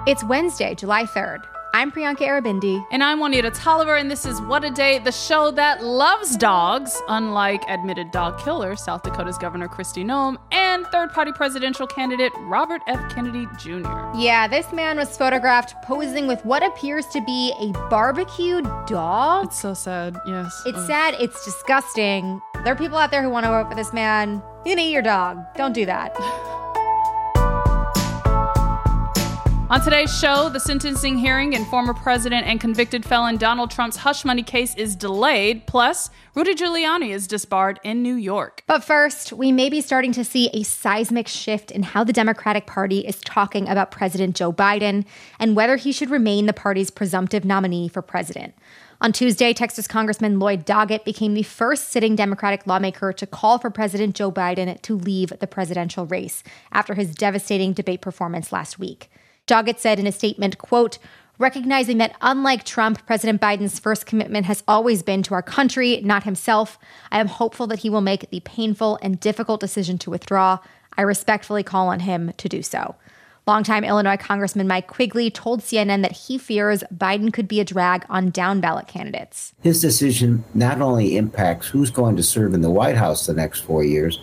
It's Wednesday, July 3rd. I'm Priyanka Aribindi. And I'm Juanita Tolliver, and this is What a Day, the show that loves dogs, unlike admitted dog killer South Dakota's Governor Kristi Noem and third-party presidential candidate Robert F. Kennedy Jr. Yeah, this man was photographed posing with what appears to be a barbecued dog. It's so sad, yes. It's sad, it's disgusting. There are people out there who want to vote for this man. You're gonna eat your dog. Don't do that. On today's show, the sentencing hearing in former president and convicted felon Donald Trump's hush money case is delayed. Plus, Rudy Giuliani is disbarred in New York. But first, we may be starting to see a seismic shift in how the Democratic Party is talking about President Joe Biden and whether he should remain the party's presumptive nominee for president. On Tuesday, Texas Congressman Lloyd Doggett became the first sitting Democratic lawmaker to call for President Joe Biden to leave the presidential race after his devastating debate performance last week. Doggett said in a statement, quote, recognizing that unlike Trump, President Biden's first commitment has always been to our country, not himself, I am hopeful that he will make the painful and difficult decision to withdraw. I respectfully call on him to do so. Longtime Illinois Congressman Mike Quigley told CNN that he fears Biden could be a drag on down-ballot candidates. His decision not only impacts who's going to serve in the White House the next 4 years,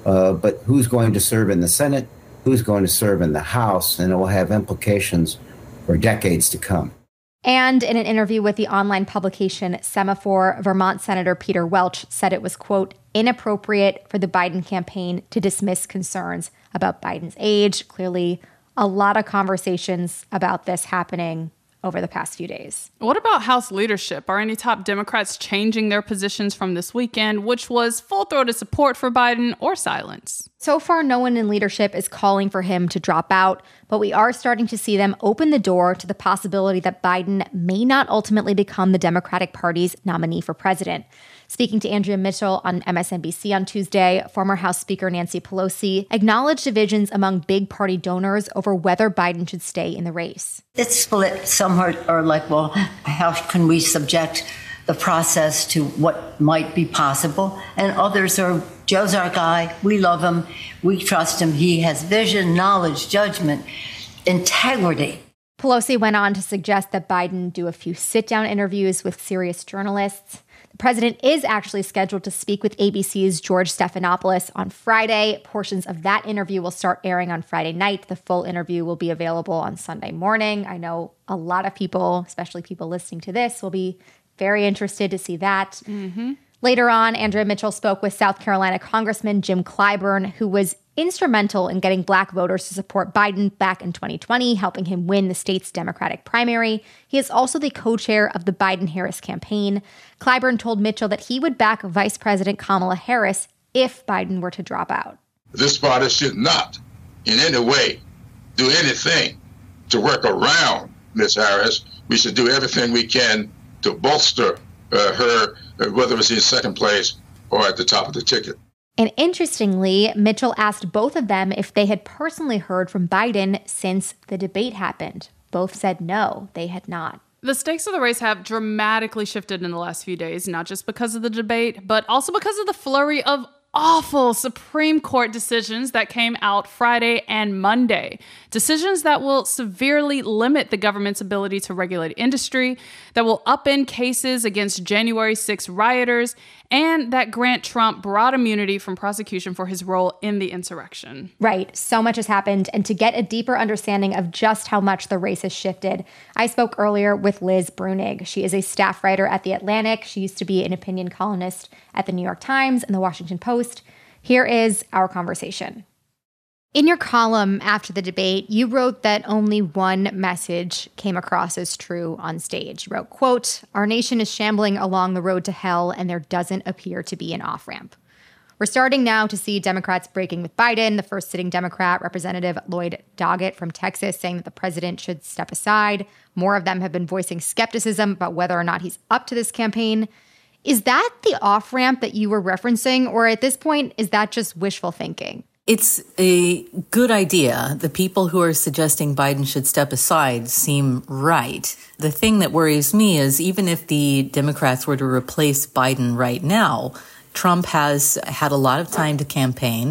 but who's going to serve in the Senate, who's going to serve in the House, and it will have implications for decades to come. And in an interview with the online publication Semaphore, Vermont Senator Peter Welch said it was, quote, inappropriate for the Biden campaign to dismiss concerns about Biden's age. Clearly, a lot of conversations about this happening over the past few days. What about House leadership? Are any top Democrats changing their positions from this weekend, which was full-throated support for Biden or silence? So far, no one in leadership is calling for him to drop out, but we are starting to see them open the door to the possibility that Biden may not ultimately become the Democratic Party's nominee for president. Speaking to Andrea Mitchell on MSNBC on Tuesday, former House Speaker Nancy Pelosi acknowledged divisions among big party donors over whether Biden should stay in the race. It's split. Some are like, well, how can we subject the process to what might be possible? And others are, Joe's our guy. We love him. We trust him. He has vision, knowledge, judgment, integrity. Pelosi went on to suggest that Biden do a few sit-down interviews with serious journalists. The president is actually scheduled to speak with ABC's George Stephanopoulos on Friday. Portions of that interview will start airing on Friday night. The full interview will be available on Sunday morning. I know a lot of people, especially people listening to this, will be very interested to see that. Mm-hmm. Later on, Andrea Mitchell spoke with South Carolina Congressman Jim Clyburn, who was instrumental in getting Black voters to support Biden back in 2020, helping him win the state's Democratic primary. He is also the co-chair of the Biden-Harris campaign. Clyburn told Mitchell that he would back Vice President Kamala Harris if Biden were to drop out. This party should not in any way do anything to work around Ms. Harris. We should do everything we can to bolster her, whether it's in second place or at the top of the ticket. And interestingly, Mitchell asked both of them if they had personally heard from Biden since the debate happened. Both said no, they had not. The stakes of the race have dramatically shifted in the last few days, not just because of the debate, but also because of the flurry of awful Supreme Court decisions that came out Friday and Monday. Decisions that will severely limit the government's ability to regulate industry, that will upend cases against January 6 rioters, and that grant Trump broad immunity from prosecution for his role in the insurrection. Right. So much has happened. And to get a deeper understanding of just how much the race has shifted, I spoke earlier with Liz Bruenig. She is a staff writer at The Atlantic. She used to be an opinion columnist at The New York Times and The Washington Post. Here is our conversation. In your column after the debate, you wrote that only one message came across as true on stage. You wrote, quote, our nation is shambling along the road to hell and there doesn't appear to be an off-ramp. We're starting now to see Democrats breaking with Biden. The first sitting Democrat, Representative Lloyd Doggett from Texas, saying that the president should step aside. More of them have been voicing skepticism about whether or not he's up to this campaign. Is that the off-ramp that you were referencing, or at this point, is that just wishful thinking? It's a good idea. The people who are suggesting Biden should step aside seem right. The thing that worries me is even if the Democrats were to replace Biden right now, Trump has had a lot of time to campaign.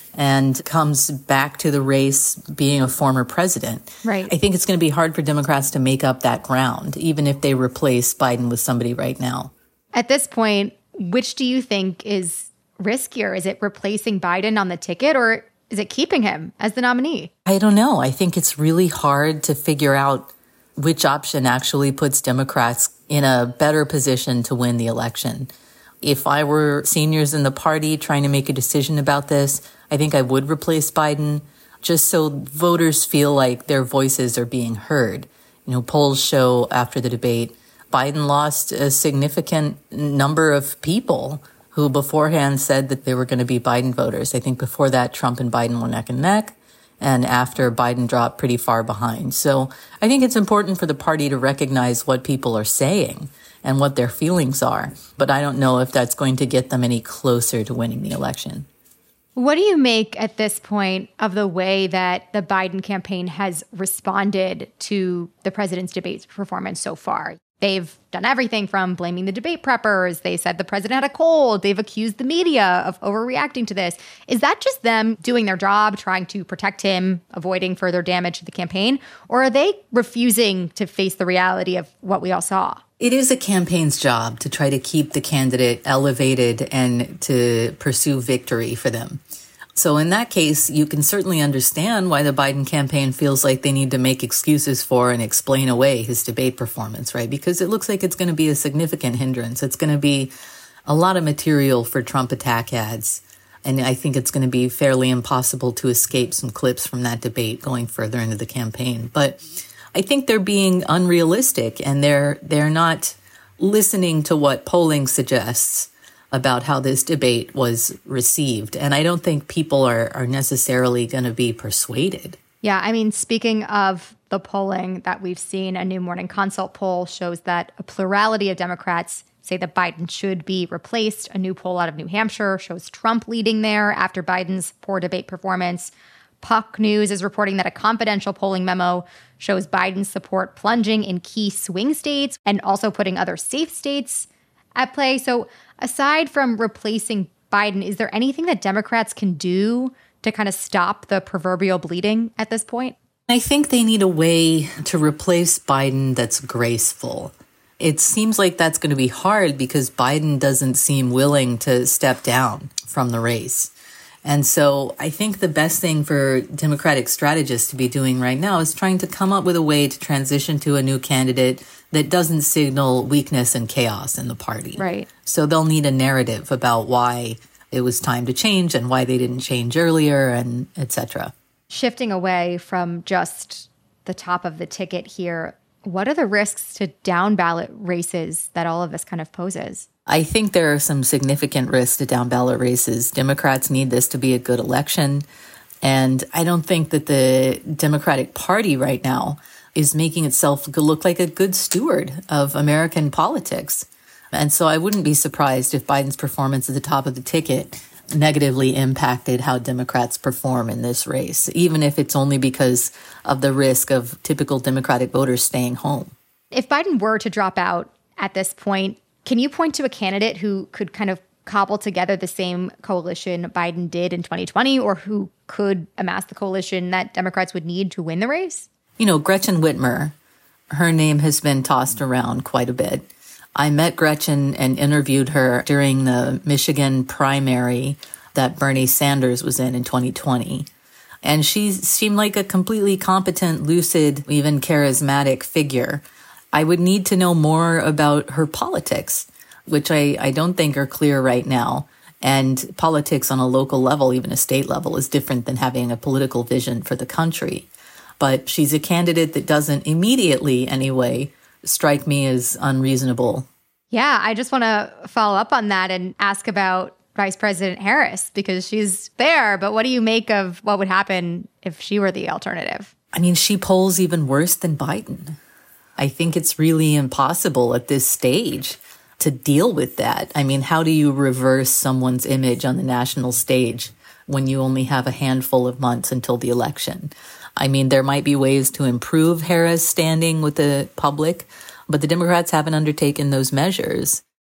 and comes back to the race being a former president. Right. I think it's going to be hard for Democrats to make up that ground, even if they replace Biden with somebody right now. At this point, which do you think is riskier? Is it replacing Biden on the ticket, or is it keeping him as the nominee? I don't know. I think it's really hard to figure out which option actually puts Democrats in a better position to win the election. If I were seniors in the party trying to make a decision about this, I think I would replace Biden just so voters feel like their voices are being heard. You know, polls show after the debate, Biden lost a significant number of people who beforehand said that they were going to be Biden voters. I think before that, Trump and Biden were neck and neck. And after, Biden dropped pretty far behind. So I think it's important for the party to recognize what people are saying and what their feelings are. But I don't know if that's going to get them any closer to winning the election. What do you make at this point of the way that the Biden campaign has responded to the president's debate performance so far? They've done everything from blaming the debate preppers. They said the president had a cold. They've accused the media of overreacting to this. Is that just them doing their job, trying to protect him, avoiding further damage to the campaign? Or are they refusing to face the reality of what we all saw? It is a campaign's job to try to keep the candidate elevated and to pursue victory for them. So in that case, you can certainly understand why the Biden campaign feels like they need to make excuses for and explain away his debate performance, right? Because it looks like it's going to be a significant hindrance. It's going to be a lot of material for Trump attack ads. And I think it's going to be fairly impossible to escape some clips from that debate going further into the campaign. But I think they're being unrealistic and they're not listening to what polling suggests about how this debate was received. And I don't think people are necessarily going to be persuaded. Yeah, I mean, speaking of the polling that we've seen, a new Morning Consult poll shows that a plurality of Democrats say that Biden should be replaced. A new poll out of New Hampshire shows Trump leading there after Biden's poor debate performance. Puck News is reporting that a confidential polling memo shows Biden's support plunging in key swing states and also putting other safe states at play. So aside from replacing Biden, is there anything that Democrats can do to kind of stop the proverbial bleeding at this point? I think they need a way to replace Biden that's graceful. It seems like that's going to be hard because Biden doesn't seem willing to step down from the race. And so I think the best thing for Democratic strategists to be doing right now is trying to come up with a way to transition to a new candidate that doesn't signal weakness and chaos in the party. Right. So they'll need a narrative about why it was time to change and why they didn't change earlier and et cetera. Shifting away from just the top of the ticket here, what are the risks to down ballot races that all of this kind of poses? I think there are some significant risks to down ballot races. Democrats need this to be a good election. And I don't think that the Democratic Party right now is making itself look like a good steward of American politics. And so I wouldn't be surprised if Biden's performance at the top of the ticket negatively impacted how Democrats perform in this race, even if it's only because of the risk of typical Democratic voters staying home. If Biden were to drop out at this point, can you point to a candidate who could kind of cobble together the same coalition Biden did in 2020, or who could amass the coalition that Democrats would need to win the race? You know, Gretchen Whitmer, her name has been tossed around quite a bit. I met Gretchen and interviewed her during the Michigan primary that Bernie Sanders was in 2020. And she seemed like a completely competent, lucid, even charismatic figure. I would need to know more about her politics, which I don't think are clear right now. And politics on a local level, even a state level, is different than having a political vision for the country. But she's a candidate that doesn't immediately, anyway, strike me as unreasonable. Yeah, I just want to follow up on that and ask about Vice President Harris, because she's there. But what do you make of what would happen if she were the alternative? I mean, she polls even worse than Biden. I think it's really impossible at this stage to deal with that. I mean, how do you reverse someone's image on the national stage when you only have a handful of months until the election? I mean, there might be ways to improve Harris' standing with the public, but the Democrats haven't undertaken those measures.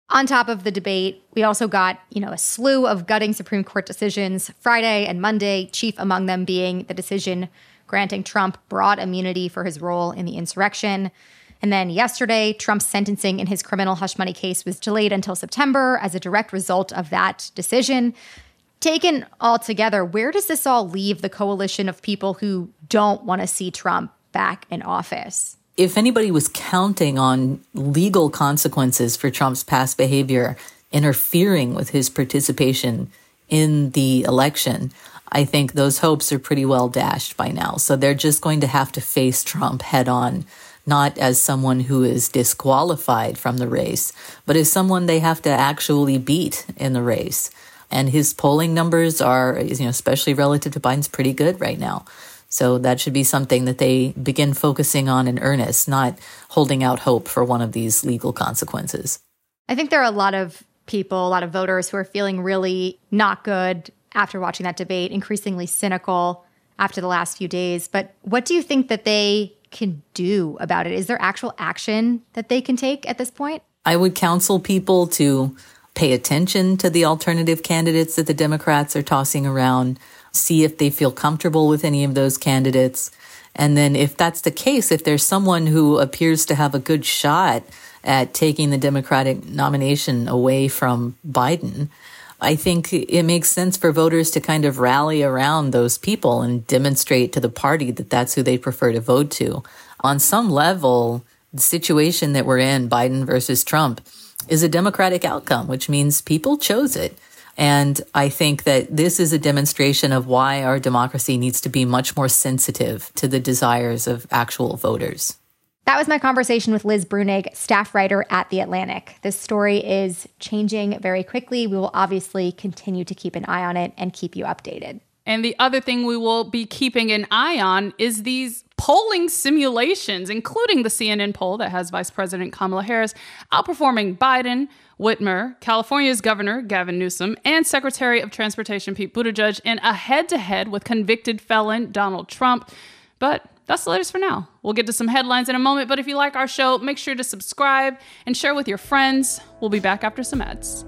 On top of the debate, we also got, a slew of gutting Supreme Court decisions Friday and Monday, chief among them being the decision granting Trump broad immunity for his role in the insurrection. And then yesterday, Trump's sentencing in his criminal hush money case was delayed until September as a direct result of that decision. Taken all together, where does this all leave the coalition of people who don't want to see Trump back in office? If anybody was counting on legal consequences for Trump's past behavior interfering with his participation in the election, I think those hopes are pretty well dashed by now. So they're just going to have to face Trump head on, not as someone who is disqualified from the race, but as someone they have to actually beat in the race. And his polling numbers are, especially relative to Biden's, pretty good right now. So that should be something that they begin focusing on in earnest, not holding out hope for one of these legal consequences. I think there are a lot of people, a lot of voters who are feeling really not good after watching that debate, increasingly cynical after the last few days. But what do you think that they can do about it? Is there actual action that they can take at this point? I would counsel people to pay attention to the alternative candidates that the Democrats are tossing around, see if they feel comfortable with any of those candidates. And then if that's the case, if there's someone who appears to have a good shot at taking the Democratic nomination away from Biden, I think it makes sense for voters to kind of rally around those people and demonstrate to the party that that's who they prefer to vote to. On some level, the situation that we're in, Biden versus Trump, is a Democratic outcome, which means people chose it. And I think that this is a demonstration of why our democracy needs to be much more sensitive to the desires of actual voters. That was my conversation with Liz Bruenig, staff writer at The Atlantic. This story is changing very quickly. We will obviously continue to keep an eye on it and keep you updated. And the other thing we will be keeping an eye on is these polling simulations, including the CNN poll that has Vice President Kamala Harris outperforming Biden, Whitmer, California's Governor Gavin Newsom, and Secretary of Transportation Pete Buttigieg in a head-to-head with convicted felon Donald Trump. But that's the latest for now. We'll get to some headlines in a moment, but if you like our show, make sure to subscribe and share with your friends. We'll be back after some ads.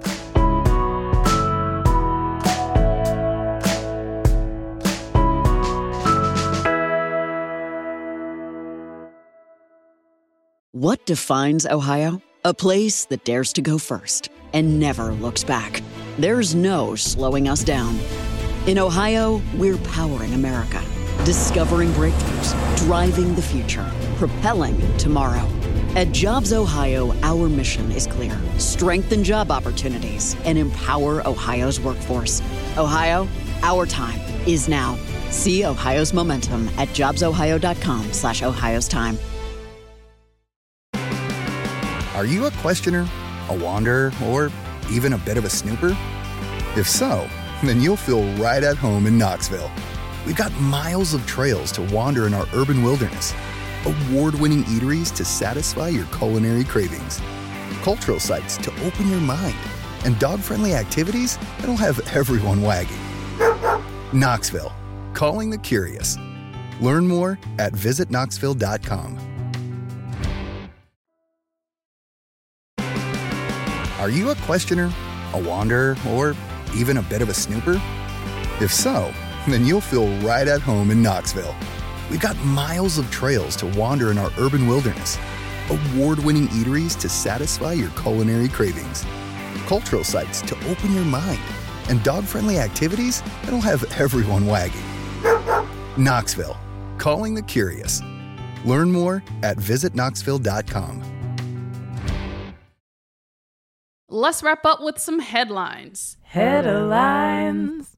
What defines Ohio? A place that dares to go first and never looks back. There's no slowing us down. In Ohio, we're powering America, discovering breakthroughs, driving the future, propelling tomorrow. At Jobs Ohio, our mission is clear: strengthen job opportunities and empower Ohio's workforce. Ohio, our time is now. See Ohio's momentum at jobsohio.com/Ohio's time. Are you a questioner, a wanderer, or even a bit of a snooper? If so, then you'll feel right at home in Knoxville. We've got miles of trails to wander in our urban wilderness, award-winning eateries to satisfy your culinary cravings, cultural sites to open your mind, and dog-friendly activities that'll have everyone wagging. Knoxville, calling the curious. Learn more at visitknoxville.com. Are you a questioner, a wanderer, or even a bit of a snooper? If so, then you'll feel right at home in Knoxville. We've got miles of trails to wander in our urban wilderness, award-winning eateries to satisfy your culinary cravings, cultural sites to open your mind, and dog-friendly activities that'll have everyone wagging. Knoxville, calling the curious. Learn more at visitknoxville.com. Let's wrap up with some headlines. Headlines.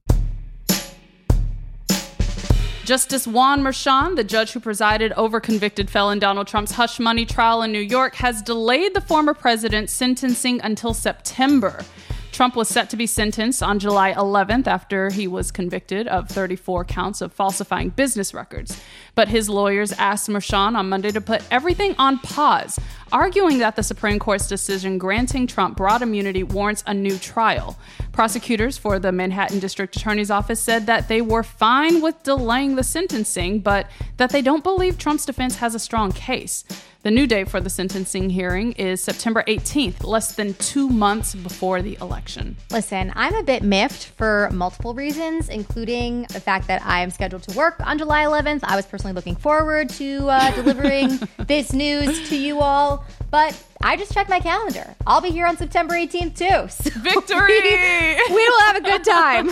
Justice Juan Merchan, the judge who presided over convicted felon Donald Trump's hush money trial in New York, has delayed the former president's sentencing until September. Trump was set to be sentenced on July 11th after he was convicted of 34 counts of falsifying business records. But his lawyers asked Merchan on Monday to put everything on pause, arguing that the Supreme Court's decision granting Trump broad immunity warrants a new trial. Prosecutors for the Manhattan District Attorney's Office said that they were fine with delaying the sentencing, but that they don't believe Trump's defense has a strong case. The new date for the sentencing hearing is September 18th, less than 2 months before the election. Listen, I'm a bit miffed for multiple reasons, including the fact that I am scheduled to work on July 11th. I was personally looking forward to delivering this news to you all, but I just checked my calendar. I'll be here on September 18th too. So Victory! we will have a good time.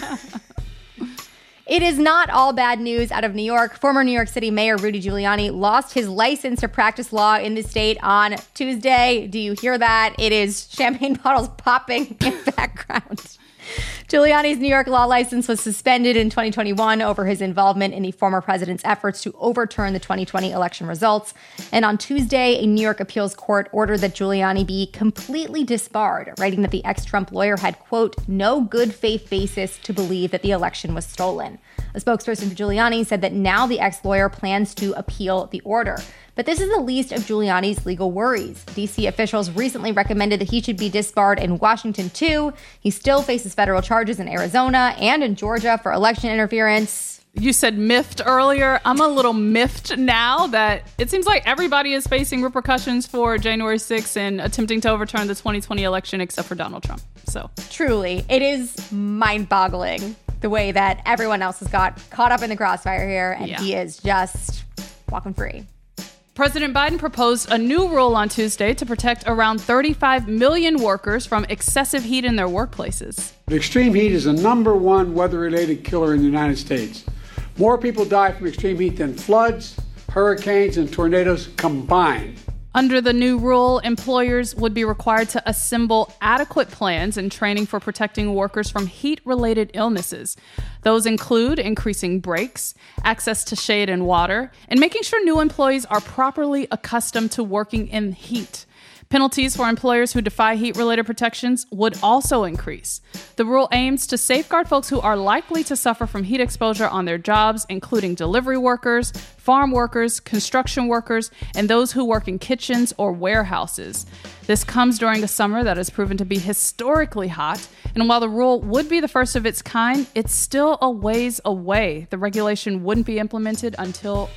It is not all bad news out of New York. Former New York City Mayor Rudy Giuliani lost his license to practice law in the state on Tuesday. Do you hear that? It is champagne bottles popping in the background. Giuliani's New York law license was suspended in 2021 over his involvement in the former president's efforts to overturn the 2020 election results. And on Tuesday, a New York appeals court ordered that Giuliani be completely disbarred, writing that the ex-Trump lawyer had, quote, no good faith basis to believe that the election was stolen. A spokesperson for Giuliani said that now the ex-lawyer plans to appeal the order. But this is the least of Giuliani's legal worries. D.C. officials recently recommended that he should be disbarred in Washington, too. He still faces federal charges in Arizona and in Georgia for election interference. You said miffed earlier. I'm a little miffed now that it seems like everybody is facing repercussions for January 6th and attempting to overturn the 2020 election except for Donald Trump. So truly, it is mind-boggling the way that everyone else has got caught up in the crossfire here, and he is just walking free. President Biden proposed a new rule on Tuesday to protect around 35 million workers from excessive heat in their workplaces. Extreme heat is the number one weather-related killer in the United States. More people die from extreme heat than floods, hurricanes, and tornadoes combined. Under the new rule, employers would be required to assemble adequate plans and training for protecting workers from heat-related illnesses. Those include increasing breaks, access to shade and water, and making sure new employees are properly accustomed to working in heat. Penalties for employers who defy heat-related protections would also increase. The rule aims to safeguard folks who are likely to suffer from heat exposure on their jobs, including delivery workers, farm workers, construction workers, and those who work in kitchens or warehouses. This comes during a summer that has proven to be historically hot, and while the rule would be the first of its kind, it's still a ways away. The regulation wouldn't be implemented until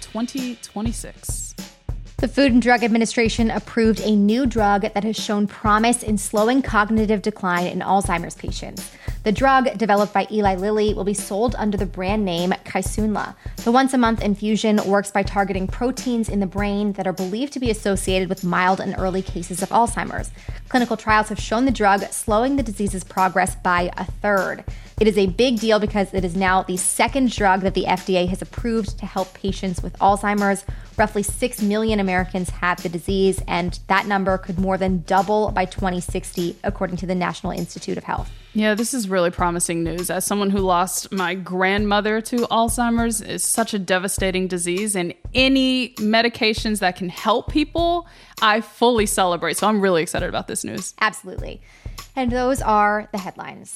2026. The Food and Drug Administration approved a new drug that has shown promise in slowing cognitive decline in Alzheimer's patients. The drug, developed by Eli Lilly, will be sold under the brand name Kisunla. The once-a-month infusion works by targeting proteins in the brain that are believed to be associated with mild and early cases of Alzheimer's. Clinical trials have shown the drug slowing the disease's progress by a third. It is a big deal because it is now the second drug that the FDA has approved to help patients with Alzheimer's. Roughly 6 million Americans have the disease, and that number could more than double by 2060, according to the National Institute of Health. Yeah, this is really promising news. As someone who lost my grandmother to Alzheimer's, it's such a devastating disease, and any medications that can help people, I fully celebrate. So I'm really excited about this news. Absolutely. And those are the headlines.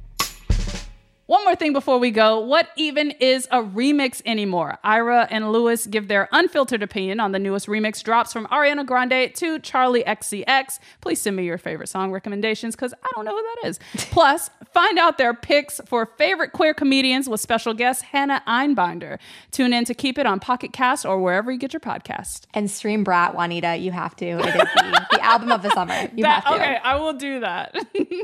One more thing before we go. What even is a remix anymore? Ira and Lewis give their unfiltered opinion on the newest remix drops from Ariana Grande to Charli XCX. Please send me your favorite song recommendations because I don't know who that is. Plus, find out their picks for favorite queer comedians with special guest Hannah Einbinder. Tune in to Keep It on Pocket Cast or wherever you get your podcast. And stream Brat, Juanita. You have to. It is the album of the summer. You have to. Okay, I will do that.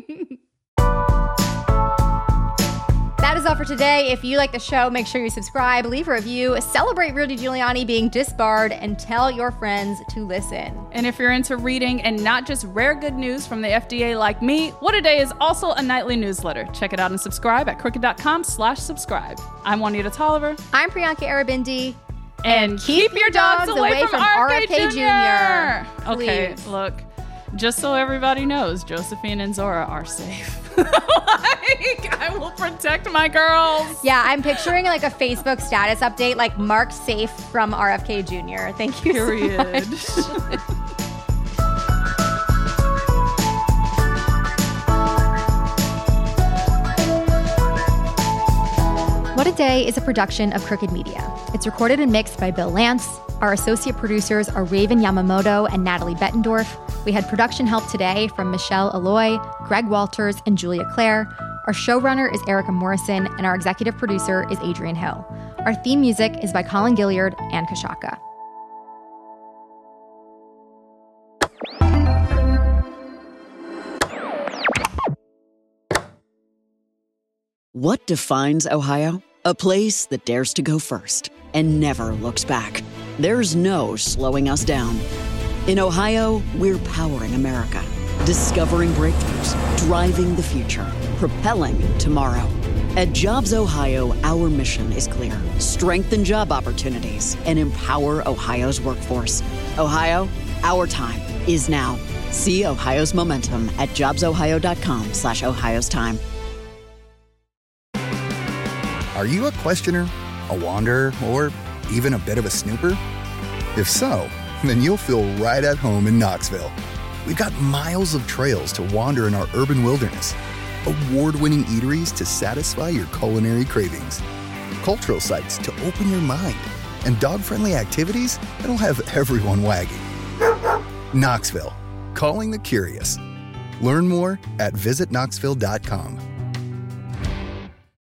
That is all for today. If you like the show, make sure you subscribe, leave a review, celebrate Rudy Giuliani being disbarred, and tell your friends to listen. And if you're into reading and not just rare good news from the FDA like me, What A Day is also a nightly newsletter. Check it out and subscribe at crooked.com/subscribe. I'm Juanita Tolliver. I'm Priyanka Arabindi. And keep your dogs away from RFK Jr. Okay, Please. look, just so everybody knows, Josephine and Zora are safe. I will protect my girls. Yeah, I'm picturing like a Facebook status update, like marked safe from RFK Jr. Thank you Period. so much. What a Day is a production of Crooked Media. It's recorded and mixed by Bill Lance. Our associate producers are Raven Yamamoto and Natalie Bettendorf. We had production help today from Michelle Alloy, Greg Walters, and Julia Clare. Our showrunner is Erica Morrison, and our executive producer is Adrian Hill. Our theme music is by Colin Gilliard and Kashaka. What defines Ohio? A place that dares to go first and never looks back. There's no slowing us down. In Ohio, we're powering America, discovering breakthroughs, driving the future, propelling tomorrow. At Jobs Ohio, our mission is clear: strengthen job opportunities and empower Ohio's workforce. Ohio, our time is now. See Ohio's momentum at jobsohio.com/Ohio's time. Are you a questioner, a wanderer, or even a bit of a snooper? If so, then you'll feel right at home in Knoxville. We've got miles of trails to wander in our urban wilderness, award-winning eateries to satisfy your culinary cravings, cultural sites to open your mind, and dog-friendly activities that'll have everyone wagging. Knoxville, calling the curious. Learn more at visitknoxville.com.